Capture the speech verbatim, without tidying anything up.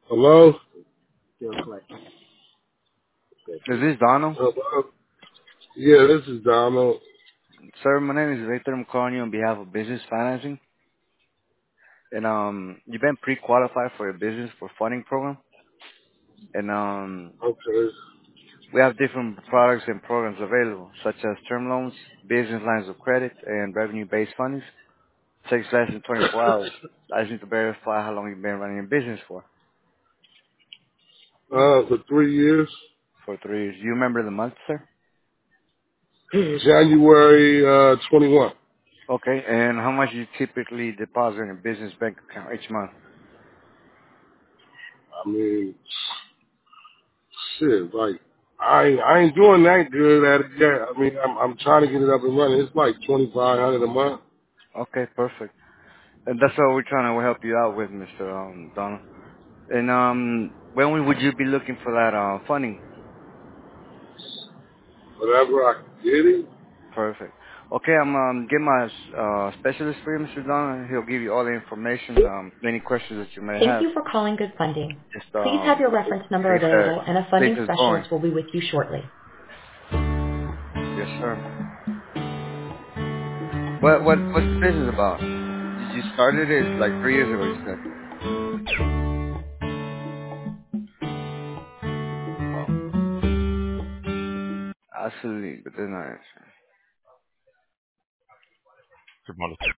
Hello? Is this Donald? Hello? Yeah, this is Donald. Sir, my name is Victor. I'm calling you on behalf of business financing. And um, you've been pre-qualified for a business for funding program. And um, Okay. we have different products and programs available, such as term loans, business lines of credit, and revenue-based funding. Takes less than twenty-four hours. I just need to verify how long you've been running a business for. Uh, for three years. For three years. Do you remember the month, sir? January, uh, twenty-one. Okay. And how much do you typically deposit in a business bank account each month? I mean, shit, like, I ain't, I ain't doing that good at it yet. I mean, I'm, I'm trying to get it up and running. It's like twenty-five hundred a month. Okay, perfect. And that's what we're trying to help you out with, Mister Um, Donald. And um, when would you be looking for that uh, funding? Whatever I can get it. Perfect. Okay, I'm um, getting my uh, specialist for you, Mister Donald. He'll give you all the information. Um, any questions that you may Thank have, you for calling Good Funding. just Please have um, your reference number see if that available and a things funding is going. specialist will be with you shortly. Yes, sir. What what what's the business about? Did you started it like three years ago? You said. Oh, absolutely, but then I.